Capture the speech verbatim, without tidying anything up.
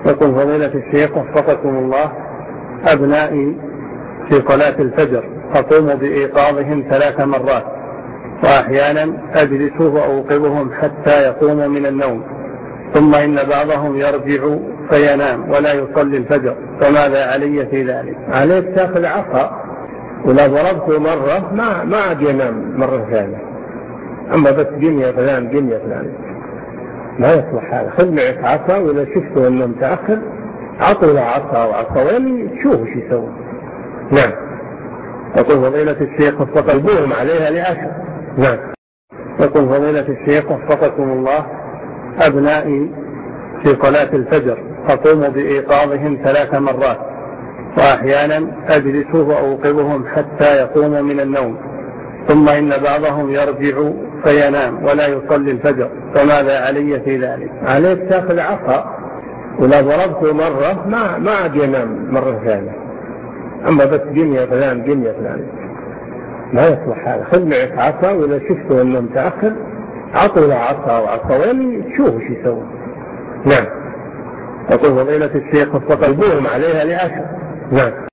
يقول فضيلة الشيخ وفقكم الله، أبنائي في صلاة الفجر أقوم بإيقاظهم ثلاث مرات، وأحيانا أجلس وأوقظهم حتى يقوموا من النوم، ثم إن بعضهم يرجع فينام ولا يصلي الفجر، فماذا علي في ذلك؟ عليك تأخذ عصا، ولا ضربته مرة ما ما عاد ينام مرة ثانية. أما بس قم يا فلان قم يا فلان ما يصلح هذا. خذ معك عصا، وإذا شفته أنه متأخر عطوا له عصا وعصوين تشوفوا شو يسوي. نعم. يقول فضيلة الشيخ وفقكم عليها لعشر. نعم. يقول فضيلة الشيخ وفقكم الله، أبنائي في صلاة الفجر أقوم بإيقاظهم ثلاث مرات، وأحيانا أجلس وأوقظهم حتى يقوموا من النوم، ثم إن بعضهم يرجع فينام ولا يصلي الفجر، فماذا علي في ذلك؟ عليك تأخذ عصا، ولا ضربته مرة ما ما عاد ينام مرة ثانية. أما بس قم يا فلان قم يا فلان ما يصلح هذا. خذ معك عصا، وإذا شفته أنه متأخر عطوا له عصا وعصوين تشوفوا شو يسوي. نعم. يقول فضيلة الشيخ وفقكم عليها لعشر. نعم.